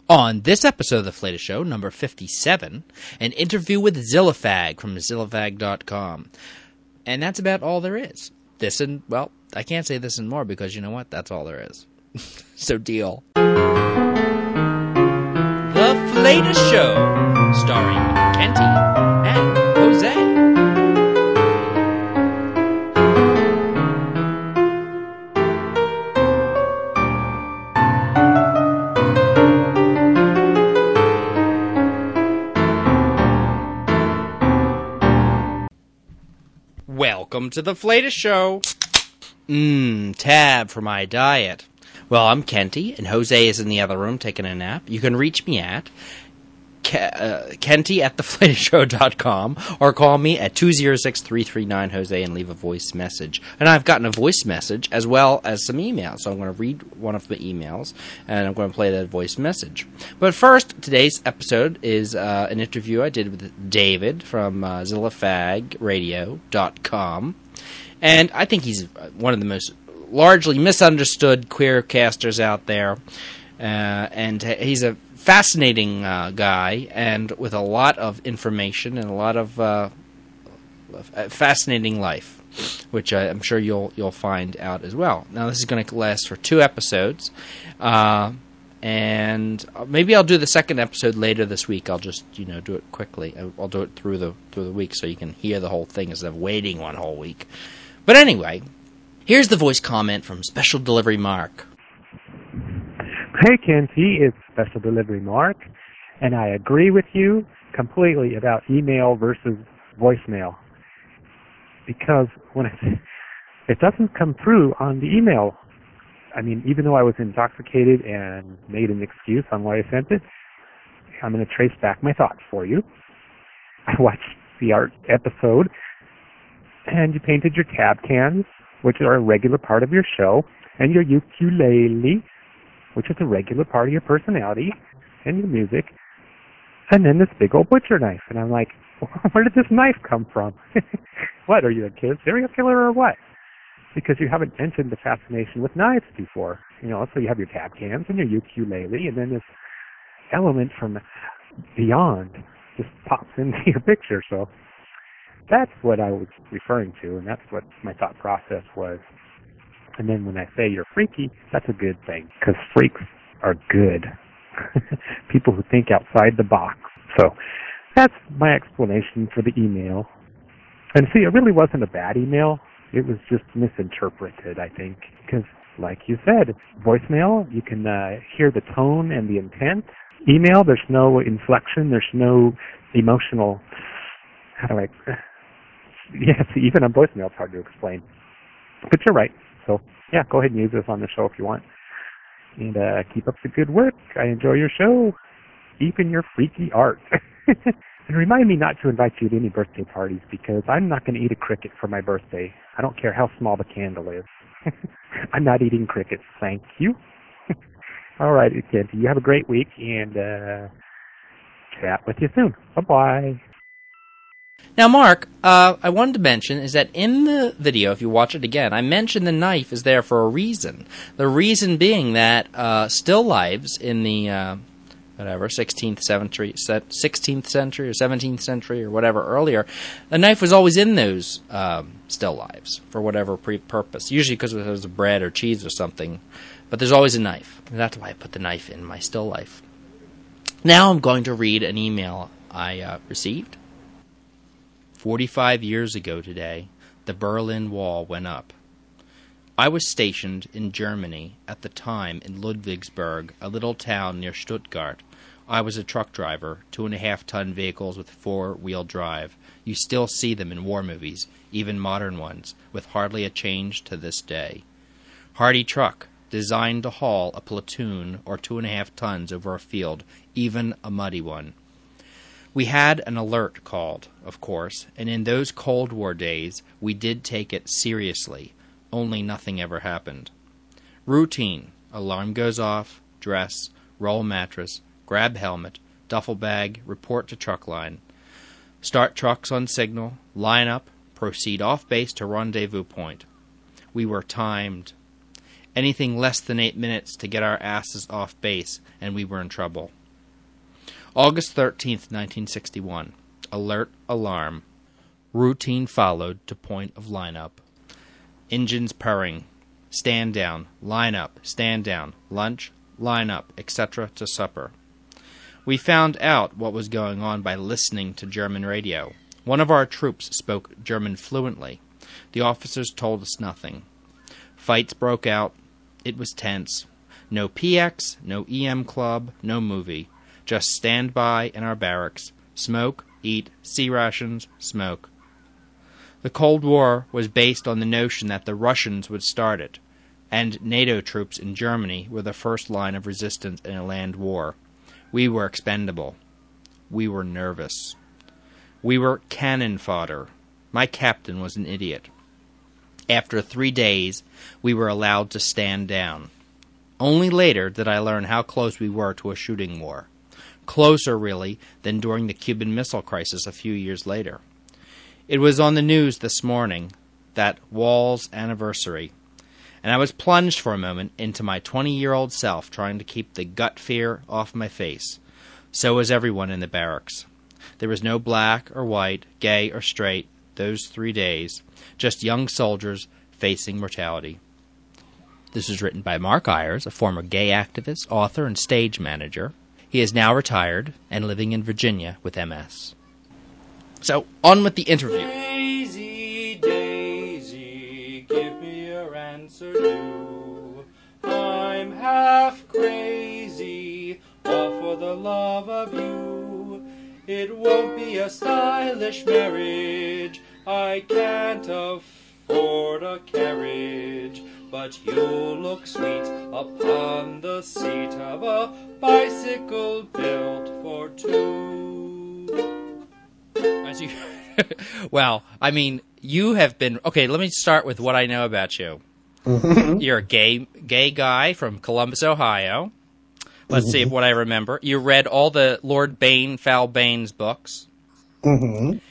On this episode of The Flata Show, number 57, an interview with Zillafag from Zillafag.com. And that's about all there is. This and, well, I can't say this and more because you know what? That's all there is. So deal. The Flata Show, starring Kenty and Jose. Welcome to the Flata Show. Tab for my diet. Well, I'm Kenty, and Jose is in the other room taking a nap. You can reach me at Kenty at theflatashow.com or call me at 206-339-HOSE and leave a voice message. And I've gotten a voice message as well as some emails, so I'm going to read one of the emails, and I'm going to play that voice message. But first, today's episode is an interview I did with David from ZillafagRadio.com. And I think he's one of the most largely misunderstood queer casters out there. And he's a fascinating guy, and with a lot of information and a lot of fascinating life, which I'm sure you'll find out as well. Now, this is going to last for 2 episodes, and maybe I'll do the second episode later this week. I'll just do it quickly. I'll do it through the week so you can hear the whole thing instead of waiting one whole week. But anyway, here's the voice comment from Special Delivery Mark. Hey, Kenty, it's Special Delivery Mark, and I agree with you completely about email versus voicemail. Because when it doesn't come through on the email, I mean, even though I was intoxicated and made an excuse on why I sent it, I'm going to trace back my thoughts for you. I watched the art episode, and you painted your tab cans, which are a regular part of your show, and your ukulele, which is a regular part of your personality, and your music, and then this big old butcher knife. And I'm like, where did this knife come from? What, are you a kid serial killer or what? Because you haven't mentioned the fascination with knives before. So you have your tab cans and your ukulele, and then this element from beyond just pops into your picture. So that's what I was referring to, and that's what my thought process was. And then when I say you're freaky, that's a good thing, because freaks are good. People who think outside the box. So that's my explanation for the email. And see, it really wasn't a bad email. It was just misinterpreted, I think, because like you said, voicemail, you can hear the tone and the intent. Email, there's no inflection, there's no emotional, yes, even on voicemail it's hard to explain. But you're right. So, yeah, go ahead and use this on the show if you want. And keep up the good work. I enjoy your show. Even your freaky art. And remind me not to invite you to any birthday parties, because I'm not going to eat a cricket for my birthday. I don't care how small the candle is. I'm not eating crickets, thank you. All right, Kenty, you have a great week, and chat with you soon. Bye-bye. Now, Mark, I wanted to mention is that in the video, if you watch it again, I mentioned the knife is there for a reason. The reason being that still lives in the 16th century or 17th century or whatever earlier, the knife was always in those still lives for whatever purpose. Usually because it was bread or cheese or something, but there's always a knife. And that's why I put the knife in my still life. Now I'm going to read an email I received. 45 years ago today, the Berlin Wall went up. I was stationed in Germany at the time in Ludwigsburg, a little town near Stuttgart. I was a truck driver, 2.5-ton vehicles with 4-wheel drive. You still see them in war movies, even modern ones, with hardly a change to this day. Hardy truck, designed to haul a platoon or 2.5 tons over a field, even a muddy one. We had an alert called, of course, and in those Cold War days, we did take it seriously, only nothing ever happened. Routine. Alarm goes off, dress, roll mattress, grab helmet, duffel bag, report to truck line. Start trucks on signal, line up, proceed off base to rendezvous point. We were timed. Anything less than 8 minutes to get our asses off base, and we were in trouble. August 13th, 1961. Alert, alarm. Routine followed to point of lineup. Engines purring. Stand down, line up, stand down, lunch, line up, etc. to supper. We found out what was going on by listening to German radio. One of our troops spoke German fluently. The officers told us nothing. Fights broke out. It was tense. No PX, no EM club, no movie. Just stand by in our barracks. Smoke, eat, sea rations, smoke. The Cold War was based on the notion that the Russians would start it, and NATO troops in Germany were the first line of resistance in a land war. We were expendable. We were nervous. We were cannon fodder. My captain was an idiot. After 3 days, we were allowed to stand down. Only later did I learn how close we were to a shooting war. Closer, really, than during the Cuban Missile Crisis a few years later. It was on the news this morning, that Wall's anniversary, and I was plunged for a moment into my 20-year-old self trying to keep the gut fear off my face. So was everyone in the barracks. There was no black or white, gay or straight, those 3 days, just young soldiers facing mortality. This was written by Mark Ayers, a former gay activist, author, and stage manager. He is now retired and living in Virginia with MS. So, on with the interview. Daisy, Daisy, give me your answer too. I'm half crazy, all for the love of you. It won't be a stylish marriage, I can't afford a carriage, but you'll look sweet upon the seat of a bicycle built for two. As you, well, I mean, you have been... Okay, let me start with what I know about you. You're a gay guy from Columbus, Ohio. Let's see what I remember. You read all the Lord Fowl Baines books. You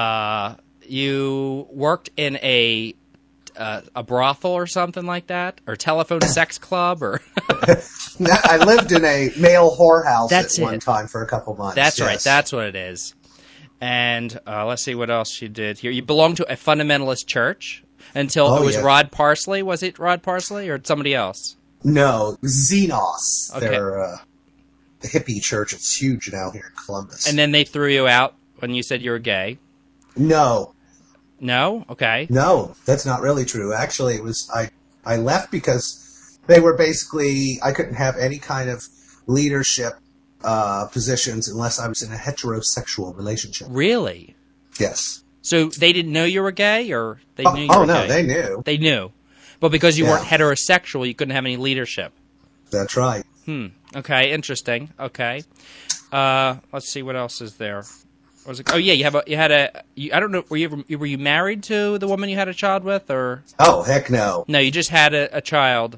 worked in a brothel or something like that? Or telephone sex club? Or I lived in a male whorehouse one time for a couple months. That's right. That's what it is. And let's see what else you did here. You belonged to a fundamentalist church until it was Rod Parsley. Was it Rod Parsley or somebody else? No, Xenos. Okay. They're the hippie church. It's huge now here in Columbus. And then they threw you out when you said you were gay. No. No? Okay. No, that's not really true. Actually, it was I left because they were basically, I couldn't have any kind of leadership positions unless I was in a heterosexual relationship. Really? Yes. So they didn't know you were gay, or they knew you were gay? Oh, no, they knew. They knew. But because you weren't heterosexual, you couldn't have any leadership. That's right. Okay, interesting. Okay. Let's see, what else is there? Was it? Oh, yeah, I don't know, were you married to the woman you had a child with, or? Oh, heck no. No, you just had a child,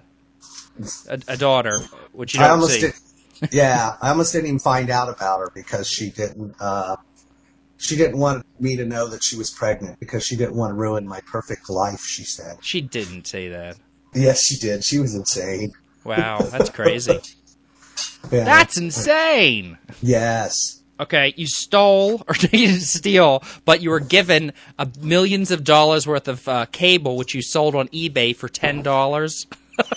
a daughter, which you don't see. I almost didn't even find out about her because she didn't want me to know that she was pregnant because she didn't want to ruin my perfect life, she said. She didn't say that. Yes, she did. She was insane. Wow, that's crazy. Yeah. That's insane! Yes. Okay, you stole, or you didn't steal, but you were given millions of dollars worth of cable, which you sold on eBay for $10.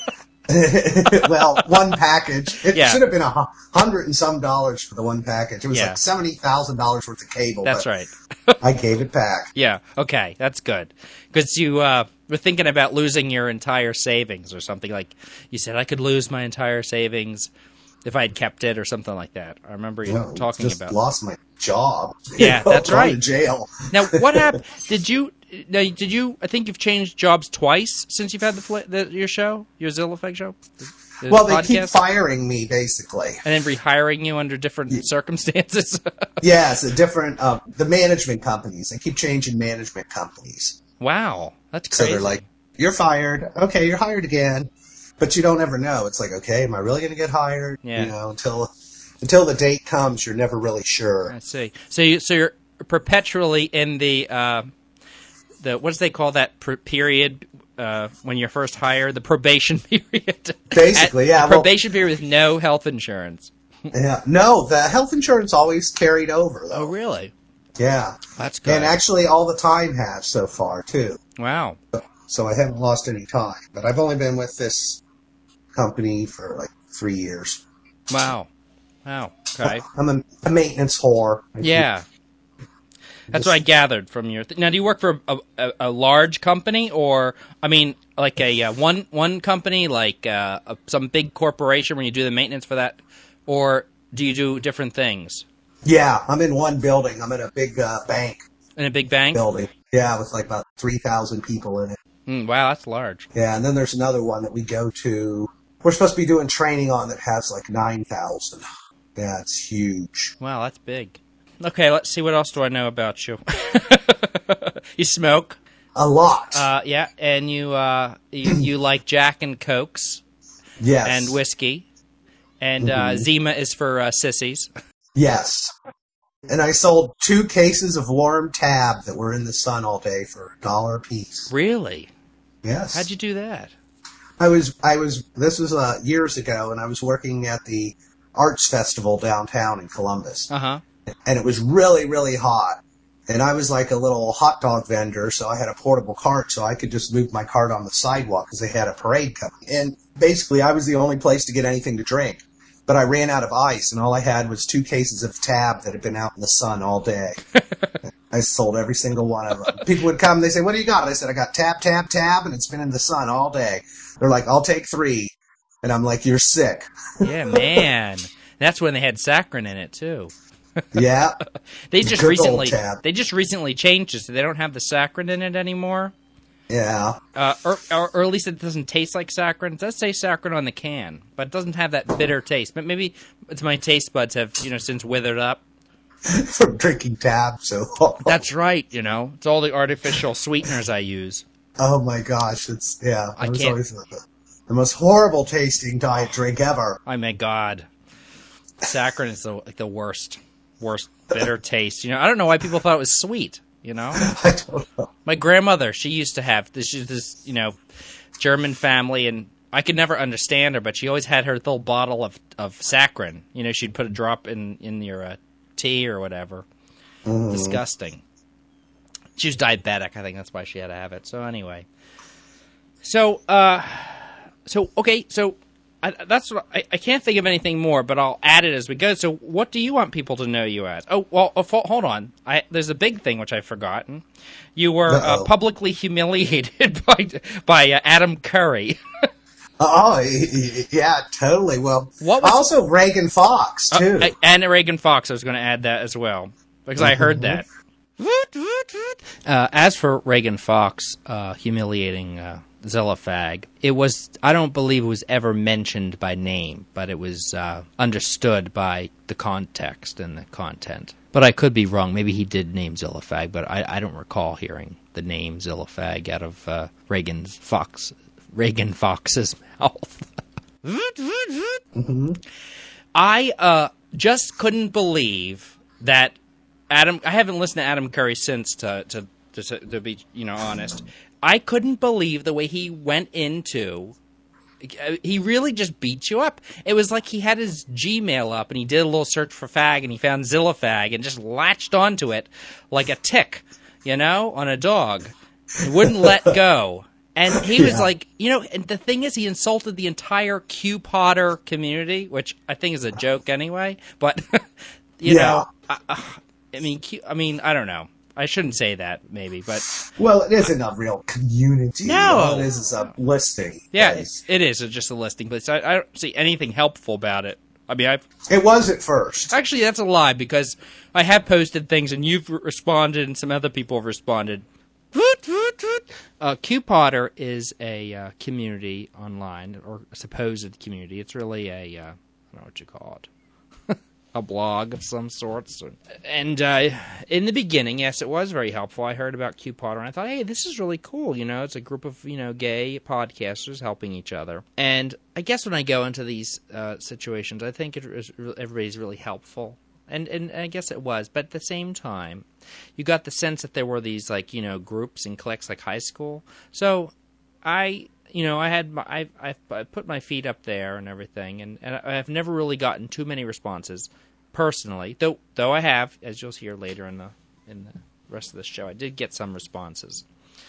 Well, one package. It should have been $100 and some for the one package. It was like $70,000 worth of cable. That's right. I gave it back. Yeah, okay, that's good. Because you were thinking about losing your entire savings or something. Like, you said, I could lose my entire savings if I had kept it or something like that. I remember you talking about. I just lost my job. Yeah, that's right. To jail. Now, what happened? Did you? I think you've changed jobs twice since you've had your show, your Zilla Effect show. Well, they keep firing me basically, and then rehiring you under different circumstances. Yes, different the management companies. They keep changing management companies. Wow, that's crazy. So they're like, "You're fired. Okay, you're hired again," but you don't ever know. It's like, okay, am I really going to get hired? Yeah. You know, until the date comes, you're never really sure. I see. So you're perpetually in the what do they call that period when you're first hired? The probation period. Basically, yeah. Probation period with no health insurance. Yeah. No, the health insurance always carried over, though. Oh, really? Yeah. That's good. And actually all the time have so far, too. Wow. So I haven't lost any time. But I've only been with this company for like 3 years. Wow. Okay. I'm a maintenance whore. Yeah. That's what I gathered from your... Now, do you work for a large company, or, I mean, like a one company, like some big corporation where you do the maintenance for that, or do you do different things? Yeah, I'm in one building. I'm in a big bank. In a big bank? Building. Yeah, with like about 3,000 people in it. Wow, that's large. Yeah, and then there's another one that we go to. We're supposed to be doing training on that has like 9,000. Yeah, it's huge. Wow, that's big. Okay, let's see. What else do I know about you? You smoke. A lot. Yeah, and you like Jack and Cokes. Yes. And whiskey. And Zima is for sissies. Yes. And I sold 2 cases of warm Tab that were in the sun all day for $1 a piece. Really? Yes. How'd you do that? This was years ago, and I was working at the Arts Festival downtown in Columbus. Uh-huh. And it was really, really hot. And I was like a little hot dog vendor, so I had a portable cart, so I could just move my cart on the sidewalk because they had a parade coming. And basically, I was the only place to get anything to drink. But I ran out of ice, and all I had was 2 cases of Tab that had been out in the sun all day. I sold every single one of them. People would come, and they say, "What do you got?" I said, "I got Tab, and it's been in the sun all day." They're like, "I'll take 3." And I'm like, "You're sick." Yeah, man. That's when they had saccharin in it, too. Yeah. They just Good recently old Tab. they just recently changed it, so they don't have the saccharin in it anymore. Yeah. Or at least it doesn't taste like saccharin. It does say saccharin on the can, but it doesn't have that bitter taste. But maybe it's my taste buds have, since withered up. From drinking Tab, so. That's right, It's all the artificial sweeteners I use. Oh my gosh, it I was can't. always the most horrible tasting diet drink ever. Oh my God. Saccharin is the worst bitter taste. I don't know why people thought it was sweet. I don't know. My grandmother, she used to have this, German family, and I could never understand her, but she always had her little bottle of saccharin. She'd put a drop in your tea or whatever. Mm. Disgusting. She was diabetic. I think that's why she had to have it. So anyway. Okay. That's what I can't think of anything more, but I'll add it as we go. So, what do you want people to know you as? Oh, well, hold on. There's a big thing which I've forgotten. You were publicly humiliated by Adam Curry. Oh, yeah, totally. Well, also Reagan Fox, too. And Reagan Fox, I was going to add that as well, because I heard that. As for Reagan Fox humiliating Zillafag, I don't believe it was ever mentioned by name, but it was understood by the context and the content. But I could be wrong. Maybe he did name Zillafag, but I don't recall hearing the name Zillafag out of Reagan Fox's mouth. Mm-hmm. I just couldn't believe that Adam. I haven't listened to Adam Curry since, to be honest. I couldn't believe the way he went into. He really just beat you up. It was like he had his Gmail up and he did a little search for fag and he found Zillafag and just latched onto it like a tick, on a dog. He wouldn't let go. And he was like, and the thing is, he insulted the entire Q Potter community, which I think is a joke anyway. But, know, I mean, I don't know. I shouldn't say that, maybe, but... Well, it isn't a real community. No! All it is a listing. Yeah, it is just a listing place. I don't see anything helpful about it. I mean, It was at first. Actually, that's a lie, because I have posted things, and you've responded, and some other people have responded. Q Potter is a community online, or a supposed community. It's really I don't know what you call it. A blog of some sorts. And in the beginning, yes, it was very helpful. I heard about Q Potter, and I thought, hey, this is really cool. It's a group of, gay podcasters helping each other. And I guess when I go into these situations, I think everybody's really helpful. And I guess it was. But at the same time, you got the sense that there were these, groups and cliques like high school. So I I put my feet up there and everything, and I've never really gotten too many responses personally. Though I have, as you'll hear later in the rest of the show, I did get some responses,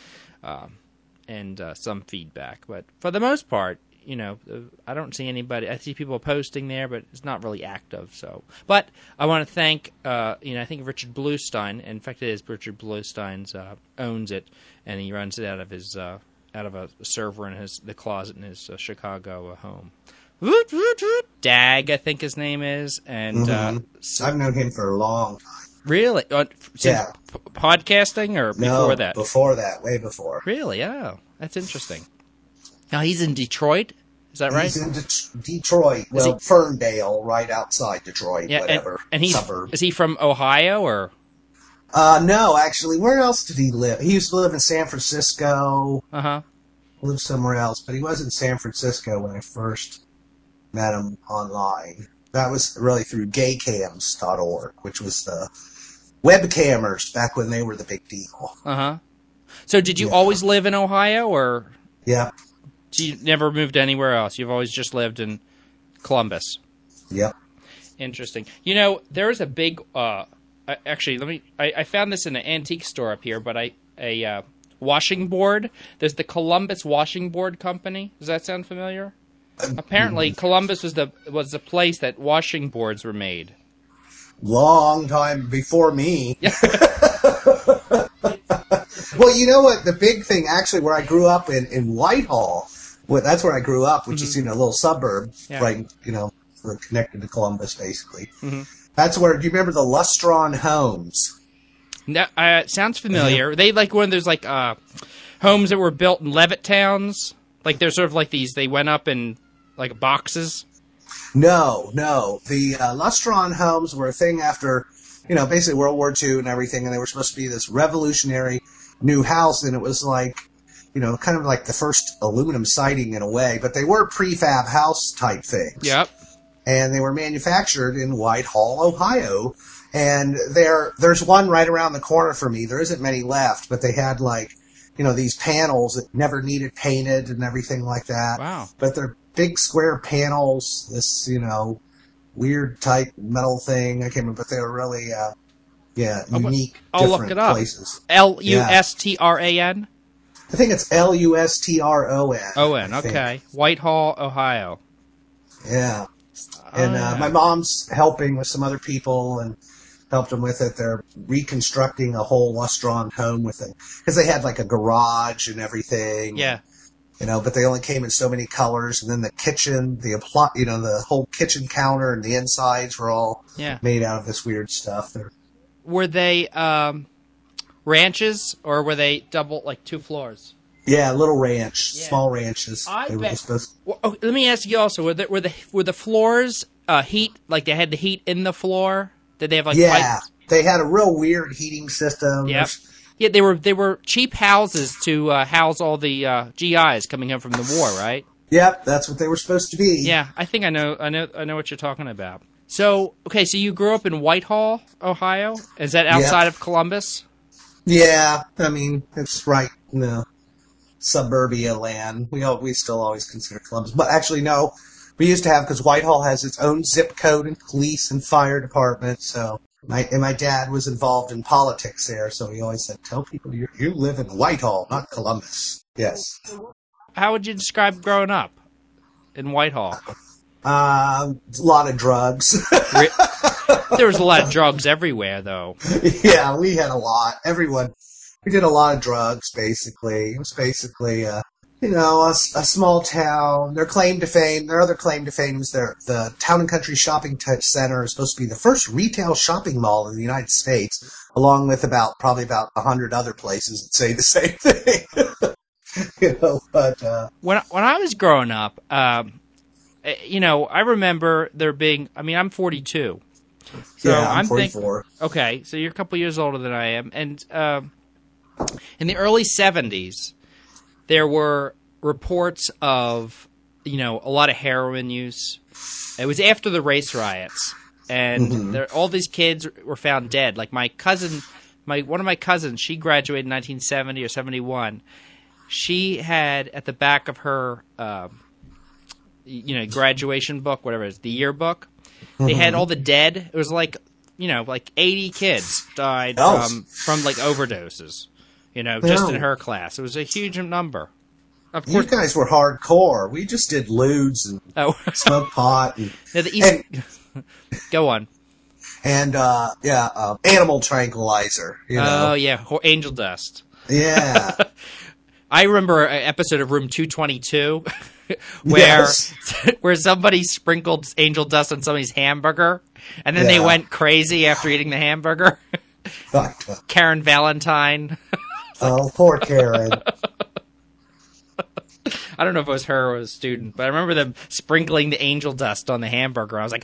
and some feedback. But for the most part, I don't see anybody. I see people posting there, but it's not really active. So, but I want to thank, I think Richard Bluestein. In fact, it is Richard Bluestein's owns it, and he runs it out of his out of a server in the closet in his Chicago home. Woot, woot, woot. Dag, I think his name is, and I've known him for a long time. Really? Since podcasting or before that? Before that, way before. Really? Oh, that's interesting. Now, he's in Detroit, is that right? He's in Detroit, Ferndale, right outside Detroit, whatever, and suburb. Is he from Ohio, or? No, actually, where else did he live? He used to live in San Francisco. Lived somewhere else, but he was in San Francisco when I first met him online. That was really through gaycams.org, which was the webcammers back when they were the big deal. So did you always live in Ohio, or? Yeah. So you never moved anywhere else? You've always just lived in Columbus? Yep. Interesting. There's a big... actually, I found this in an antique store up here, but a washing board. There's the Columbus Washing Board Company. Does that sound familiar? Apparently, Columbus was the place that washing boards were made. Long time before me. Well, you know what? The big thing, actually, where I grew up in Whitehall, that's where I grew up, which is, a little suburb, right, we're connected to Columbus, basically. That's where, do you remember the Lustron Homes? No, sounds familiar. They like one of those, homes that were built in Levittowns? Like, they're sort of like these, they went up in, boxes? No. The Lustron Homes were a thing after, basically World War II and everything, and they were supposed to be this revolutionary new house, and it was kind of like the first aluminum siding in a way, but they were prefab house type things. Yep. And they were manufactured in Whitehall, Ohio, and there's one right around the corner for me. There isn't many left, but they had these panels that never needed painted and everything like that. Wow. But they're big square panels, this, weird type metal thing. I can't remember, but they were really, unique, I'll look it up. Places. Lustran? I think it's Lustron. O-N, okay. Whitehall, Ohio. Yeah. And my mom's helping with some other people and helped them with it. They're reconstructing a whole Lustron home with it. Because they had a garage and everything. Yeah. But they only came in so many colors. And then the kitchen, the whole kitchen counter and the insides were all made out of this weird stuff. Were they ranches, or were they double, 2 floors? Yeah, little ranch, small ranches. Let me ask you also: were the floors heat? Like they had the heat in the floor? Did they have pipes? They had a real weird heating system. Yep. Yeah, they were cheap houses to house all the GIs coming home from the war, right? Yep, that's what they were supposed to be. Yeah, I think I know what you're talking about. So, okay, so you grew up in Whitehall, Ohio? Is that outside of Columbus? Yeah, I mean, it's right in the suburbia land. We still always consider Columbus. But actually, no, we used to have, because Whitehall has its own zip code and police and fire department, so... My dad was involved in politics there, so he always said, tell people you live in Whitehall, not Columbus. Yes. How would you describe growing up in Whitehall? A lot of drugs. There was a lot of drugs everywhere, though. Yeah, we had a lot. We did a lot of drugs, basically. It was basically, a small town. Their other claim to fame is the Town and Country Shopping Center is supposed to be the first retail shopping mall in the United States, along with probably about 100 other places that say the same thing. But when I was growing up, I remember there being. I mean, I'm 42. So yeah, I'm 44. Okay, so you're a couple years older than I am, and in the early 70s. There were reports of, a lot of heroin use. It was after the race riots, and all these kids were found dead. Like my cousin, one of my cousins, she graduated in 1970 or 71, she had at the back of her, graduation book, whatever it is, the yearbook, they had all the dead. It was like 80 kids died from like overdoses, just in her class. It was a huge number. Of course, you guys were hardcore. We just did lewds and smoked pot. And, go on. And, animal tranquilizer. Oh, yeah, angel dust. Yeah. I remember an episode of Room 222 where somebody sprinkled angel dust on somebody's hamburger, and then they went crazy after eating the hamburger. Karen Valentine. Oh, poor Karen. I don't know if it was her or a student, but I remember them sprinkling the angel dust on the hamburger. I was like,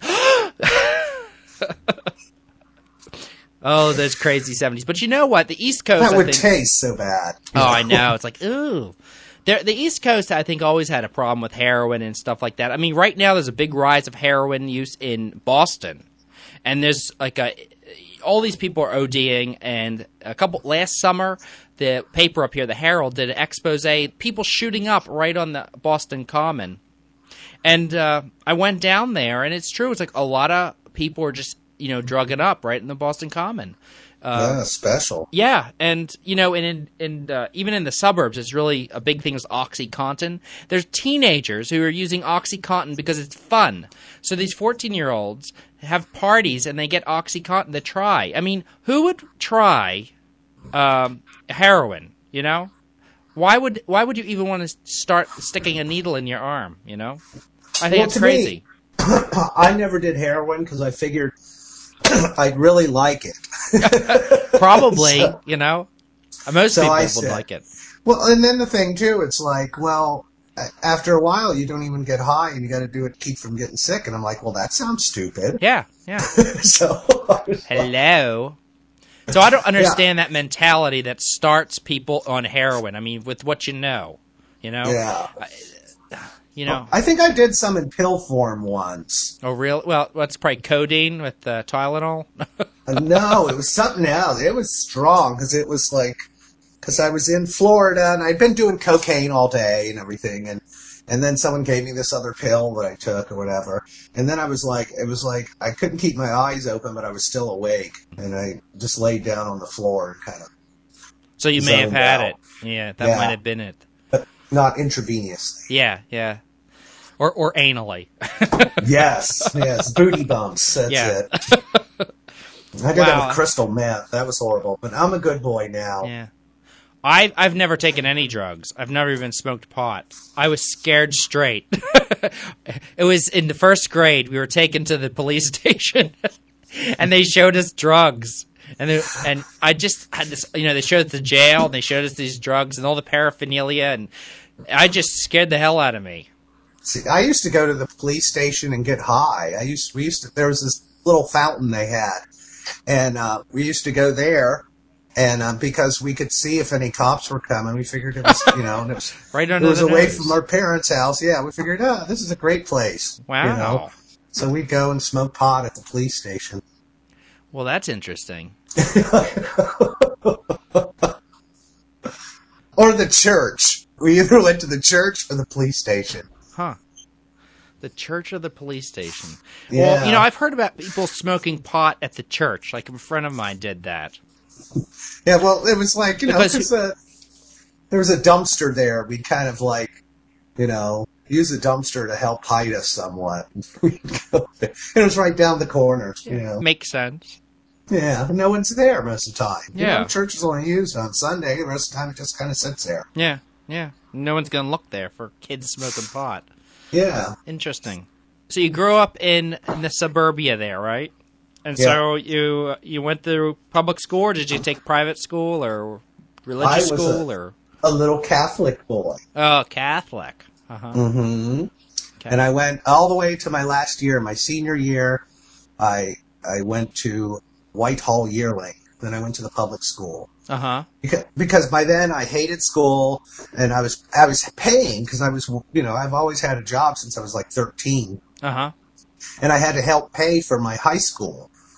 oh, those crazy 70s. But you know what? The East Coast... That would taste so bad. Oh, I know. It's like, ooh. The East Coast, I think, always had a problem with heroin and stuff like that. I mean, right now there's a big rise of heroin use in Boston. And there's like all these people are ODing, and last summer, the paper up here, the Herald, did an expose, people shooting up right on the Boston Common. And I went down there, and it's true. It's like a lot of people are just, drugging up right in the Boston Common. Special. Yeah, and even in the suburbs, it's really a big thing is OxyContin. There's teenagers who are using OxyContin because it's fun. So these 14-year-olds have parties and they get OxyContin to try. I mean, who would try heroin? Why would you even want to start sticking a needle in your arm? I think it's crazy. I never did heroin because I figured I'd really like it. Probably, most people would like it. Well, and then the thing too, it's like, well, after a while, you don't even get high, and you got to do it to keep from getting sick. And I'm like, well, that sounds stupid. Yeah. So, hello. So I don't understand that mentality that starts people on heroin. I mean, with what Yeah. I think I did some in pill form once. Oh, really? Well, that's probably codeine with Tylenol. No, it was something else. It was strong because I was in Florida and I'd been doing cocaine all day and everything, and then someone gave me this other pill that I took or whatever, and then it was like I couldn't keep my eyes open, but I was still awake, and I just laid down on the floor and kind of. So you may have had it. Yeah, that might have been it. But not intravenously. Yeah. Or anally. Yes, booty bumps. That's it. I did that with crystal meth. That was horrible, but I'm a good boy now. Yeah. I've never taken any drugs. I've never even smoked pot. I was scared straight. It was in the first grade. We were taken to the police station, and they showed us drugs. And I just had this, they showed us the jail, and they showed us these drugs and all the paraphernalia, and I just scared the hell out of me. See, I used to go to the police station and get high. There was this little fountain they had, and we used to go there, and because we could see if any cops were coming, we figured it was, and it was right under it was the away nose. from our parents' house. Yeah, we figured, this is a great place. Wow. So we'd go and smoke pot at the police station. Well, that's interesting. Or the church. We either went to the church or the police station. Huh. The church or the police station. Yeah. Well, I've heard about people smoking pot at the church. Like a friend of mine did that. Yeah, well, it was like, there was a dumpster there. We'd kind of use the dumpster to help hide us somewhat. We'd go there. It was right down the corner, Makes sense. Yeah, no one's there most of the time. Yeah. Church is only used on Sunday. The rest of the time it just kind of sits there. Yeah. No one's going to look there for kids smoking pot. Yeah. Interesting. So you grew up in the suburbia there, right? And so you went through public school, or did you take private school or religious school? Or a little Catholic boy. Oh, Catholic. Uh-huh. Mm-hmm. Okay. And I went all the way to my last year, my senior year. I went to Whitehall Yearling. Then I went to the public school. Uh-huh. Because by then I hated school, and I was paying because I was, I've always had a job since I was like 13. Uh-huh. And I had to help pay for my high school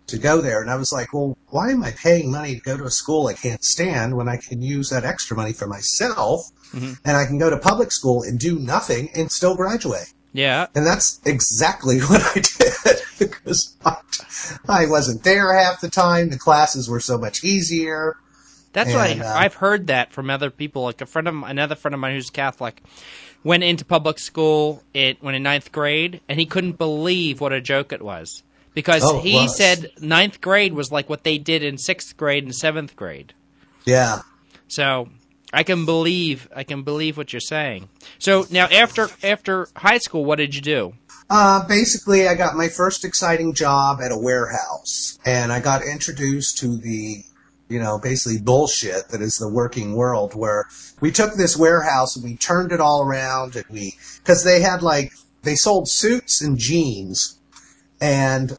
to go there. And I was like, well, why am I paying money to go to a school I can't stand when I can use that extra money for myself and I can go to public school and do nothing and still graduate? Yeah. And that's exactly what I did because I wasn't there half the time. The classes were so much easier. That's what I've heard that from other people. Like another friend of mine who's Catholic went into public school when in ninth grade, and he couldn't believe what a joke it was. Because he said ninth grade was like what they did in sixth grade and seventh grade. Yeah. So I can believe what you're saying. So now after high school, what did you do? Basically, I got my first exciting job at a warehouse, and I got introduced to the, basically bullshit that is the working world, where we took this warehouse and we turned it all around, and because they had they sold suits and jeans, and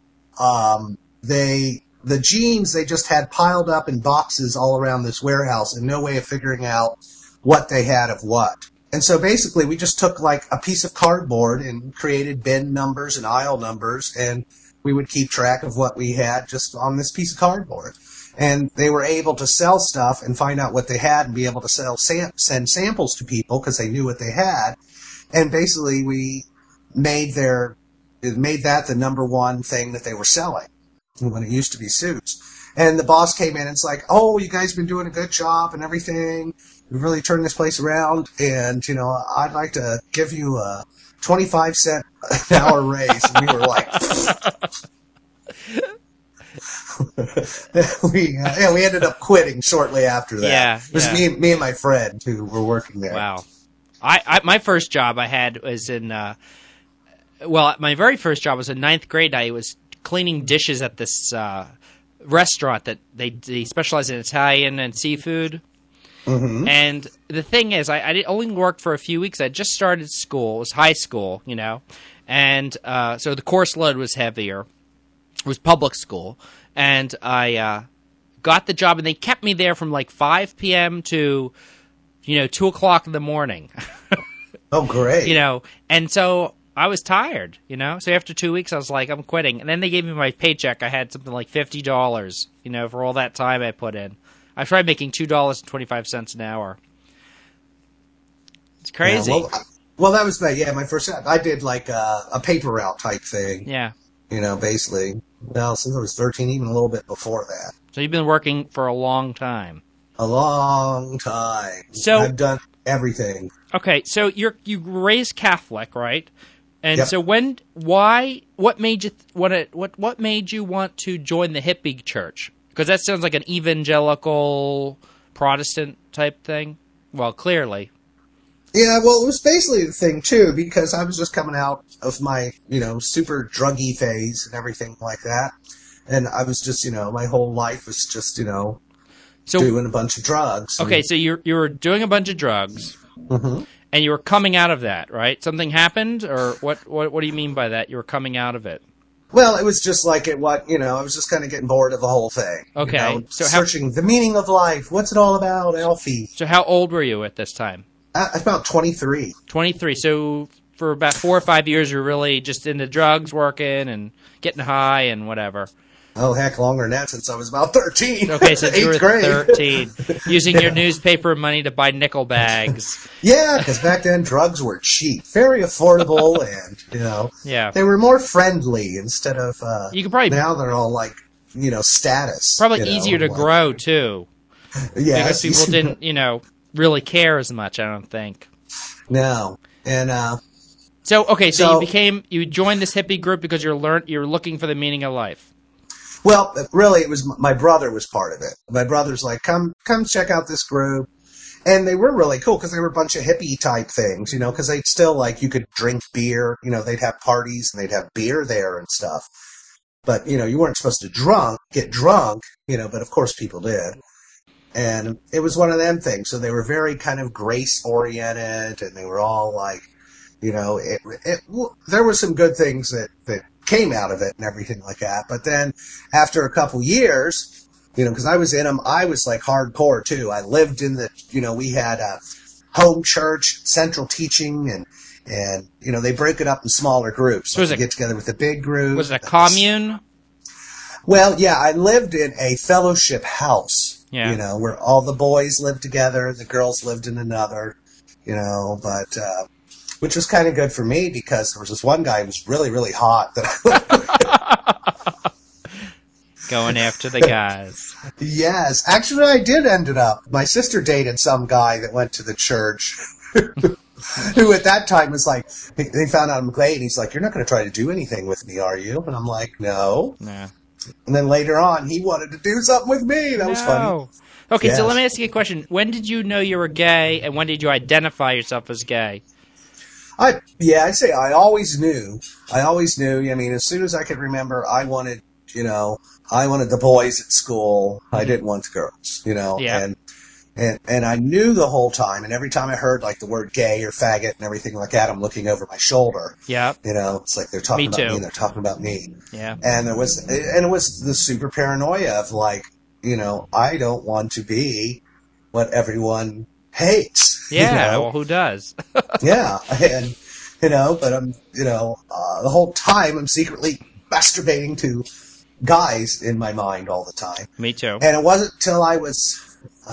the jeans they just had piled up in boxes all around this warehouse and no way of figuring out what they had of what. And so basically we just took a piece of cardboard and created bin numbers and aisle numbers, and we would keep track of what we had just on this piece of cardboard. And they were able to sell stuff and find out what they had and be able to send samples to people because they knew what they had. And basically we made that the number one thing that they were selling when it used to be suits. And the boss came in and it's like, oh, you guys have been doing a good job and everything. We've really turned this place around. And, I'd like to give you a 25-cent an hour raise. And we were like, we ended up quitting shortly after that. Yeah. It was me and my friend who were working there. Wow. My first job I had was in, my very first job was in ninth grade. I was cleaning dishes at this restaurant that they specialize in Italian and seafood. Mm-hmm. And the thing is, I only worked for a few weeks. I just started school. It was high school, and so the course load was heavier. It was public school. And I got the job, and they kept me there from 5 p.m. to, 2 o'clock in the morning. Oh, great. And so I was tired, So after 2 weeks, I was like, I'm quitting. And then they gave me my paycheck. I had something like $50, for all that time I put in. I tried making $2.25 an hour. It's crazy. Yeah, well, that was my first job. I did a paper route type thing. Yeah. Basically. Well, since I was 13, even a little bit before that. So you've been working for a long time. A long time. So I've done everything. Okay, so you were raised Catholic, right? And Yep. so what made you want to join the hippie church? Because that sounds like an evangelical Protestant type thing. Well, clearly. Yeah, well, it was basically the thing, too, because I was just coming out of my, super druggy phase and everything like that. And I was just, my whole life was just, doing a bunch of drugs. Okay, so you were doing a bunch of drugs, Mm-hmm. and you were coming out of that, right? Something happened, or what do you mean by that? You were coming out of it? Well, it was just I was just kind of getting bored of the whole thing. Okay. So searching the meaning of life. What's it all about, Alfie? So how old were you at this time? About 23. 23. So for about 4 or 5 years, you're really just into drugs, working, and getting high and whatever. Oh, heck, longer than that since I was about 13. Okay, so you were 8th grade. 13, using your newspaper money to buy nickel bags. Yeah, because back then drugs were cheap, very affordable, and, Yeah. they were more friendly instead of, You could probably, now they're all status. probably easier to grow, too. Yeah. Because people didn't, really care as much, I don't think. No. And, So you joined this hippie group because you're looking for the meaning of life. well, really, it was my brother was part of it. My brother's like, come check out this group. And they were really cool because they were a bunch of hippie type things, because they'd still you could drink beer, they'd have parties and they'd have beer there and stuff. But, you weren't supposed to get drunk, but of course people did. And it was one of them things. So they were very kind of grace oriented, and they were all there were some good things that came out of it and everything like that. But then after a couple years, because I was in them, I was hardcore too. I lived in we had a home church, central teaching, and they break it up in smaller groups. So was you get together with a big group. Was it a commune? Well, yeah, I lived in a fellowship house, Yeah. you know, where all the boys lived together, the girls lived in another, you know, but, which was kind of good for me because there was this one guy who was really, really hot that Going after the guys. Yes, actually I did ended up. My sister dated some guy that went to the church who at that time was like, they found out I'm gay and he's like, you're not going to try to do anything with me, are you? And I'm like, no. Yeah. And then later on, he wanted to do something with me. That was funny. Okay, Yes. so let me ask you a question. When did you know you were gay, and when did you identify yourself as gay? I'd say I always knew. I mean, as soon as I could remember, I wanted the boys at school. I didn't want the girls, you know. Yeah. And I knew the whole time, and every time I heard like the word gay or faggot and everything like that, I'm looking over my shoulder. Yeah. You know, it's like they're talking Me about too. me and they're talking about me. Yeah. And it was the super paranoia of like, you know, I don't want to be what everyone hates. Yeah, You know? well, who does? Yeah. And, you know, but I'm, you know, the whole time I'm secretly masturbating to guys in my mind all the time. Me too. And it wasn't till I was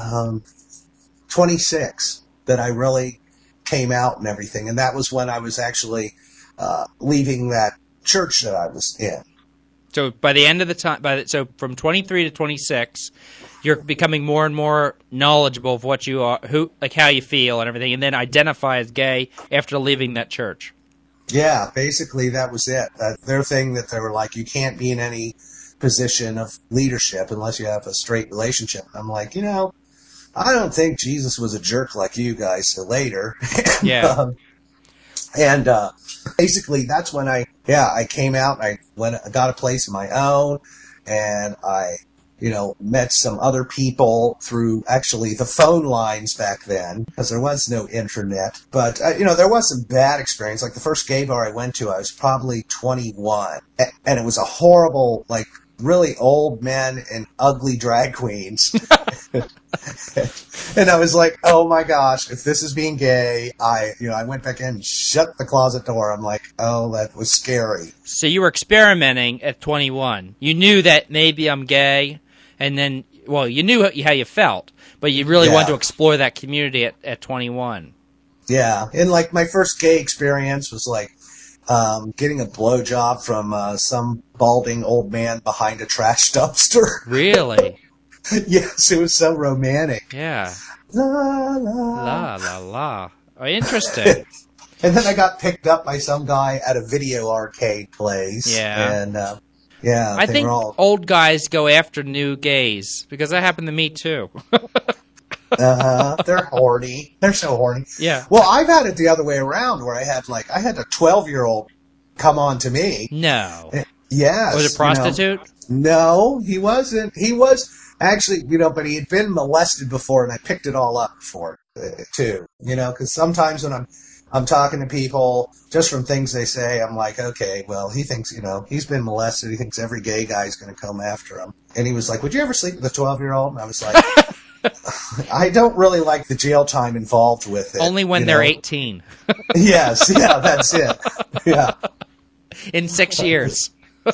26 that I really came out and everything. And that was when I was actually leaving that church that I was in. So by the end of the time, so from 23 to 26, you're becoming more and more knowledgeable of what you are, how you feel and everything, and then identify as gay after leaving that church. Yeah, basically that was it. Their thing that they were like, you can't be in any position of leadership unless you have a straight relationship. I'm like, you know, I don't think Jesus was a jerk like you guys. So later, Yeah. and basically that's when I came out. I got a place of my own, and I, you know, met some other people through actually the phone lines back then, because there was no internet. But, you know, there was some bad experience. Like the first gay bar I went to, I was probably 21. And it was a horrible, like, really old men and ugly drag queens. And I was like, oh my gosh, if this is being gay, I went back in and shut the closet door. I'm like, oh, that was scary. So you were experimenting at 21. You knew that maybe I'm gay, and then, well, you knew how you felt, but you really wanted to explore that community at 21. Yeah, and like my first gay experience was like getting a blowjob from some balding old man behind a trash dumpster. Really? Yes, it was so romantic. Yeah. La, la. La, la, la. Oh, interesting. And then I got picked up by some guy at a video arcade place. Yeah. And, I think old guys go after new gays, because that happened to me, too. They're horny. They're so horny. Yeah. Well, I've had it the other way around, where I had a 12-year-old come on to me. No. Yes. Was it a prostitute? No, he wasn't. He was actually, you know, but he had been molested before, and I picked it all up before, too. You know, because sometimes when I'm talking to people, just from things they say, I'm like, okay, well, he thinks, you know, he's been molested. He thinks every gay guy is going to come after him. And he was like, would you ever sleep with a 12-year-old? And I was like, I don't really like the jail time involved with it. Only when they're 18. Yes, yeah, that's it. Yeah. In 6 years.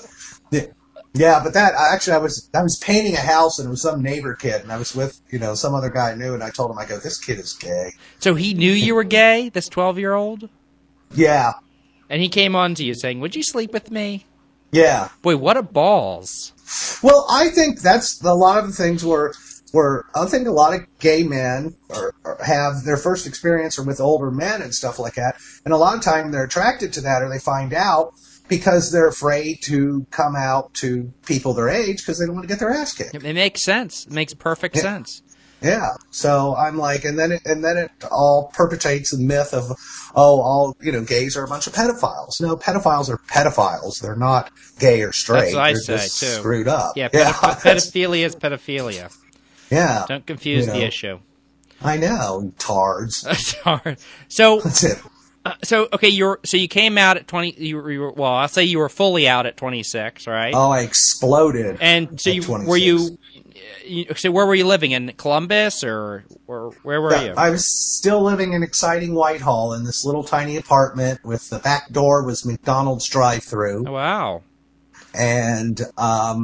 Yeah, but I was painting a house, and it was some neighbor kid, and I was with, you know, some other guy I knew, and I told him, I go, this kid is gay. So he knew you were gay, this 12-year-old? Yeah. And he came on to you saying, would you sleep with me? Yeah. Boy, what a balls. Well, I think that's a lot of the things where I think a lot of gay men have their first experience are with older men and stuff like that. And a lot of time they're attracted to that, or they find out because they're afraid to come out to people their age because they don't want to get their ass kicked. It makes sense. It makes perfect sense. Yeah. So I'm like, and then it all perpetuates the myth of, all, you know, gays are a bunch of pedophiles. No, pedophiles are pedophiles. They're not gay or straight. That's what I They're say, just too. Screwed up. Yeah, pedophilia is pedophilia. Yeah. Don't confuse the issue. I know, tards. That's hard. So, That's it. Okay, you came out at 20. You were, well, I'll say you were fully out at 26, right? Oh, I exploded. And so were you? So where were you living, in Columbus, or where were you? I was still living in exciting Whitehall in this little tiny apartment with the back door was McDonald's drive-through. Wow. And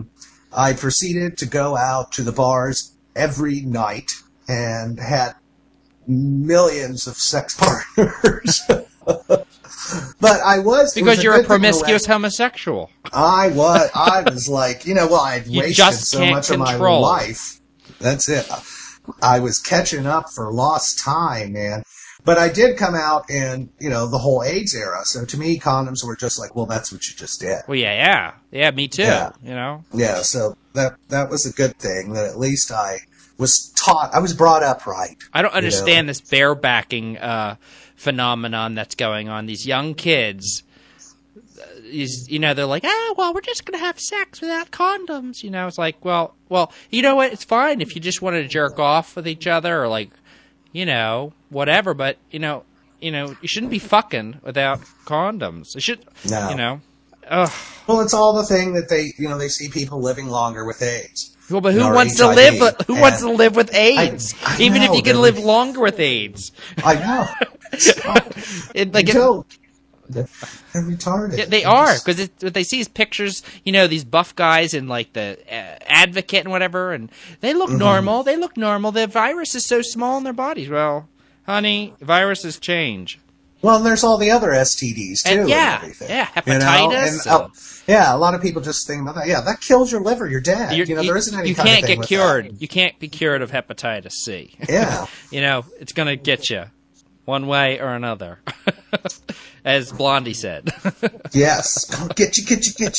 I proceeded to go out to the bars every night and had millions of sex partners. But I was... Because you're a promiscuous homosexual. I was like, I'd wasted so much of my life. That's it. I was catching up for lost time, man. But I did come out in, the whole AIDS era. So to me, condoms were just like, well, that's what you just did. Well, yeah. Yeah, me too, Yeah, so that was a good thing, that at least I was taught, I was brought up right. I don't understand this barebacking phenomenon that's going on. These young kids, they're like, we're just going to have sex without condoms. It's like, well, you know what? It's fine if you just want to jerk off with each other or like, whatever. But, you shouldn't be fucking without condoms. It should, No. Well, it's all the thing that they see people living longer with AIDS. Well, but who wants to live? Who wants to live with AIDS? Even if you can live longer with AIDS. I know. They're retarded. Yeah, they are, because what they see is pictures. These buff guys in like the Advocate and whatever, and they look normal. They look normal. The virus is so small in their bodies. Well, honey, viruses change. Well, and there's all the other STDs too. And hepatitis. A lot of people just think about that. Yeah, that kills your liver. You're dead. There isn't any. You kind can't of thing get with cured. That. You can't be cured of hepatitis C. Yeah. It's gonna get you, one way or another, as Blondie said. Yes, get you.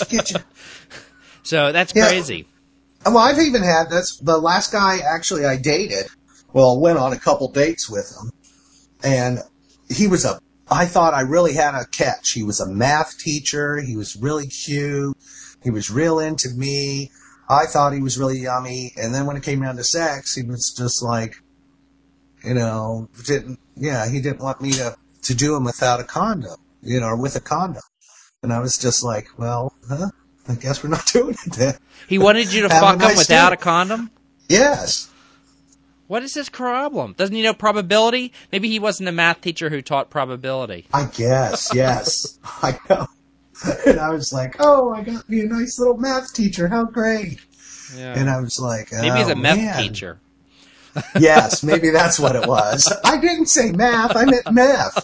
So that's crazy. Well, I've even had that's the last guy actually I dated. Well, went on a couple dates with him, and he was I thought I really had a catch. He was a math teacher. He was really cute. He was real into me. I thought he was really yummy. And then when it came down to sex, he was just like, he didn't want me to do him without a condom, or with a condom. And I was just like, well, I guess we're not doing it then. He wanted you to fuck him without a condom? Yes. What is his problem? Doesn't he know probability? Maybe he wasn't a math teacher who taught probability. I guess, yes. I know. And I was like, I got me a nice little math teacher. How great. Yeah. And I was like, maybe he's a meth teacher. Yes, maybe that's what it was. I didn't say math. I meant meth.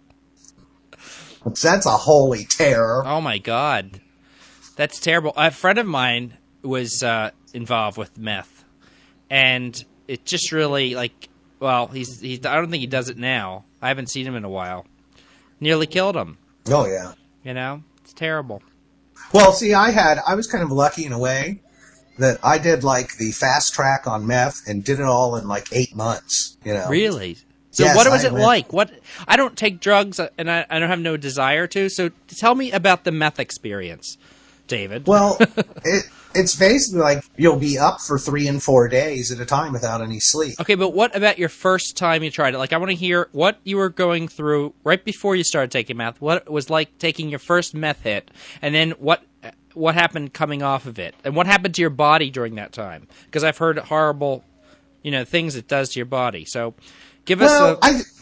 That's a holy terror. Oh, my God. That's terrible. A friend of mine was involved with meth. And it just really, I don't think he does it now. I haven't seen him in a while. Nearly killed him. Oh, yeah. It's terrible. Well, see, I was kind of lucky in a way that I did, the fast track on meth and did it all in, 8 months, Really? So yes, what was it like? I don't take drugs, and I don't have no desire to, so tell me about the meth experience, David. Well, it's basically you'll be up for 3 and 4 days at a time without any sleep. Okay, but what about your first time you tried it? I want to hear what you were going through right before you started taking meth. What it was like taking your first meth hit, and then what happened coming off of it, and what happened to your body during that time? Because I've heard horrible, things it does to your body. So, give us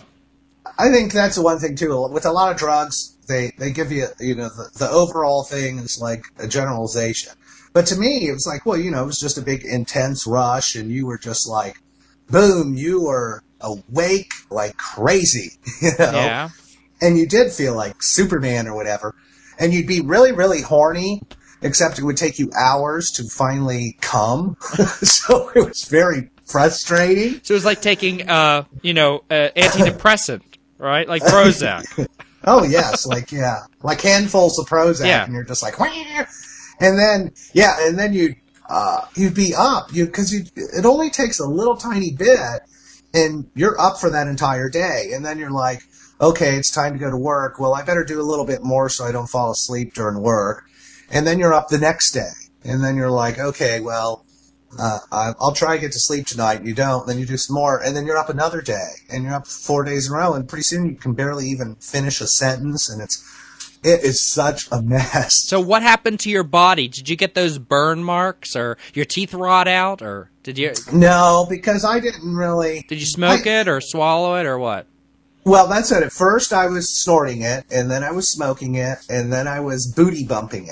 I think that's the one thing too. With a lot of drugs, they give you the overall thing is like a generalization. But to me, it was it was just a big intense rush, and you were just boom, you were awake like crazy, Yeah. And you did feel like Superman or whatever. And you'd be really, really horny, except it would take you hours to finally come. So it was very frustrating. So it was like taking, antidepressant, right? Like Prozac. Oh, yes. Like handfuls of Prozac, yeah. And you're just like, wah! And then you'd be up, because it only takes a little tiny bit, and you're up for that entire day. And then you're like, okay, it's time to go to work. Well, I better do a little bit more so I don't fall asleep during work. And then you're up the next day. And then you're like, okay, well, I'll try to get to sleep tonight. You don't. Then you do some more. And then you're up another day. And you're up 4 days in a row. And pretty soon you can barely even finish a sentence. And it is such a mess. So what happened to your body? Did you get those burn marks, or your teeth rot out, or did you? No, because I didn't really. Did you smoke it or swallow it or what? Well, that's it. At first I was snorting it, and then I was smoking it, and then I was booty bumping it.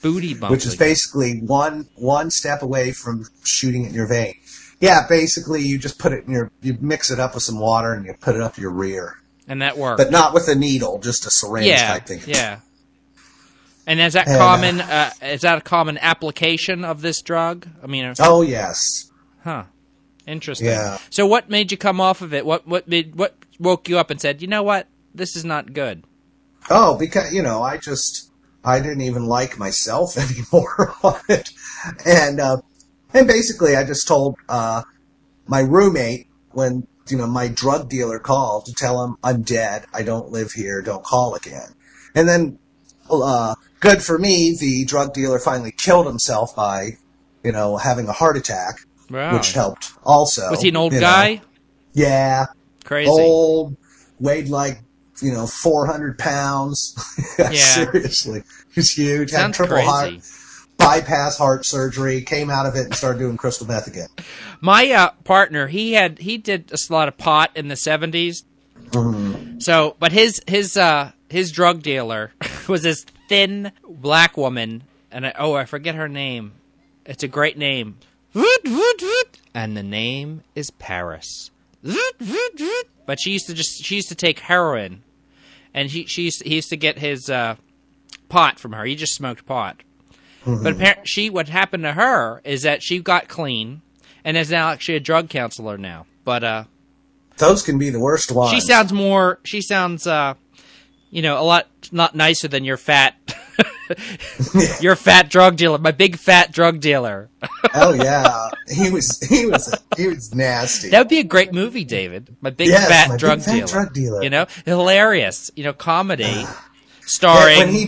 Booty bumping. which is basically one step away from shooting it in your vein. Yeah, basically you just put it in you mix it up with some water and you put it up your rear. And that worked. But not with a needle, just a syringe type thing. Yeah. And is that common? Is that a common application of this drug? I mean, oh yes. Huh. Interesting. Yeah. So, what made you come off of it? What woke you up and said, you know what, this is not good? Oh, because I didn't even like myself anymore on it, and basically I just told my roommate when my drug dealer called to tell him I'm dead, I don't live here, don't call again, and then. Good for me, the drug dealer finally killed himself by, having a heart attack, which helped also. Was he an old guy? Yeah. Crazy. Old, weighed like, 400 pounds. Yeah. Seriously. He's huge. Sounds had triple crazy. bypass heart surgery, came out of it and started doing crystal meth again. My partner, he did a lot of pot in the 70s. Mm-hmm. So, but his drug dealer was this thin black woman, and I forget her name. It's a great name. And the name is Paris. But she used to take heroin, and he used to get his pot from her. He just smoked pot. Mm-hmm. But what happened to her is that she got clean, and is now actually a drug counselor now. But those can be the worst ones. She sounds a lot not nicer than your fat your fat drug dealer, my big fat drug dealer. Oh yeah. He was nasty. That would be a great movie, David. My big fat drug dealer. Hilarious, comedy starring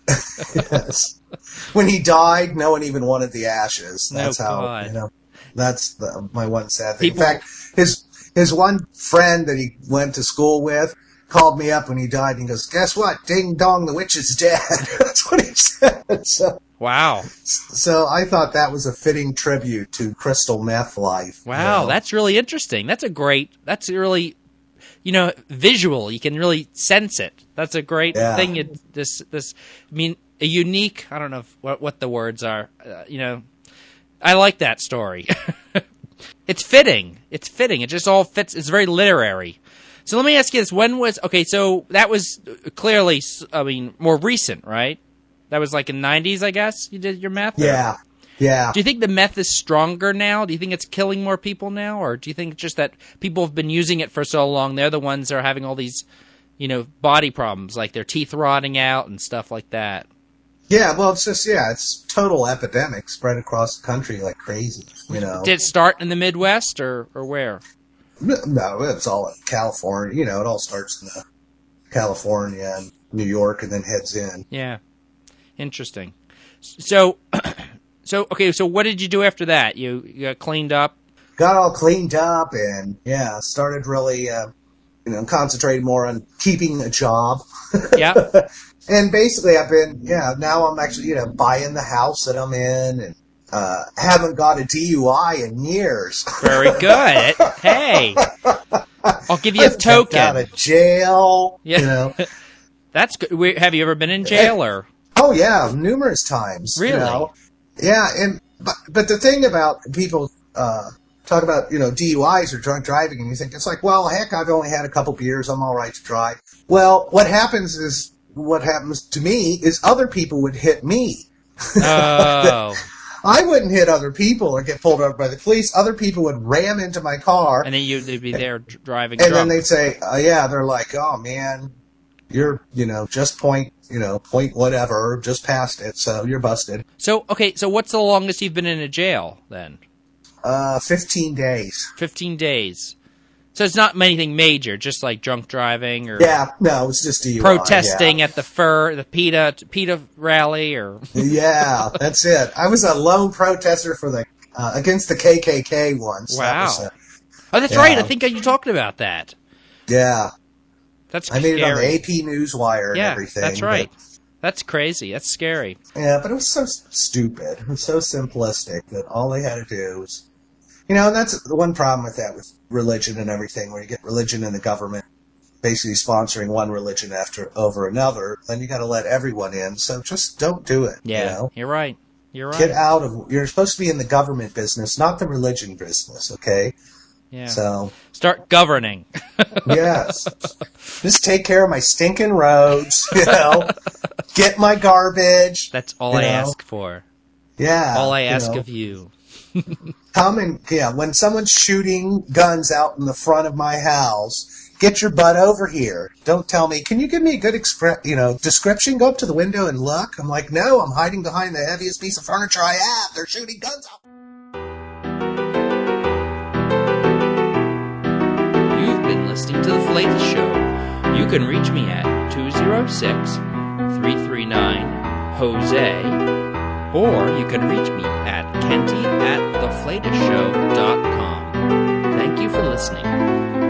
when he died, no one even wanted the ashes. That's God. That's my one sad thing. In fact, his one friend that he went to school with called me up when he died and he goes, "Guess what? Ding dong, the witch is dead." That's what he said. So, wow. So I thought that was a fitting tribute to crystal meth life. Wow, that's really interesting. That's really, visual. You can really sense it. That's a great thing. A unique, I don't know what the words are, I like that story. It's fitting. It just all fits. It's very literary. So let me ask you this. So that was clearly, more recent, right? That was like in the 90s, I guess, you did your meth? Yeah. Yeah. Do you think the meth is stronger now? Do you think it's killing more people now? Or do you think just that people have been using it for so long, they're the ones that are having all these, body problems, like their teeth rotting out and stuff like that? Yeah, well, it's total epidemic spread across the country like crazy, Did it start in the Midwest or where? No, it's all in California. It all starts in California and New York and then heads in. Yeah. Interesting. So what did you do after that? You got cleaned up? Got all cleaned up and, started really, concentrating more on keeping a job. Yeah. And basically now I'm actually, buying the house that I'm in and haven't got a DUI in years. Very good. Hey, I'll give you a token. Out of jail. Yeah. That's good. Have you ever been in jail or? Oh yeah, numerous times. Really? Yeah, but the thing about people talk about DUIs or drunk driving, and you think it's like, well, heck, I've only had a couple beers, I'm all right to drive. Well, what happens to me is other people would hit me. Oh. I wouldn't hit other people or get pulled over by the police. Other people would ram into my car. And then they'd be there driving and drunk. then they'd say, they're like, oh, man, you're, just point whatever, just past it, so you're busted. So what's the longest you've been in a jail, then? 15 days. 15 days. So it's not anything major, just like drunk driving or... Yeah, no, it's just DUI. Protesting at the PETA rally or... Yeah, that's it. I was a lone protester for against the KKK once. Wow. That's right. I think you talked about that. Yeah. That's I made scary. it on the AP Newswire and everything. That's right. That's crazy. That's scary. Yeah, but it was so stupid. It was so simplistic that all they had to do was... and that's the one problem with that, with religion and everything, where you get religion in the government. basically sponsoring one religion over another, then you got to let everyone in. So just don't do it. Yeah, you know? You're right. You're right. Get out of. You're supposed to be in the government business, not the religion business. Okay. Yeah. So start governing. Yes. Just take care of my stinking roads. You know. Get my garbage. That's all I ask for. Yeah. All I ask of you. Come and when someone's shooting guns out in the front of my house, get your butt over here. Don't tell me, can you give me a good description? Go up to the window and look. I'm like, no, I'm hiding behind the heaviest piece of furniture I have. They're shooting guns out. You've been listening to The Flatus Show. You can reach me at 206-339-HOSE, or you can reach me at kenty@theflatisshow.com. Thank you for listening.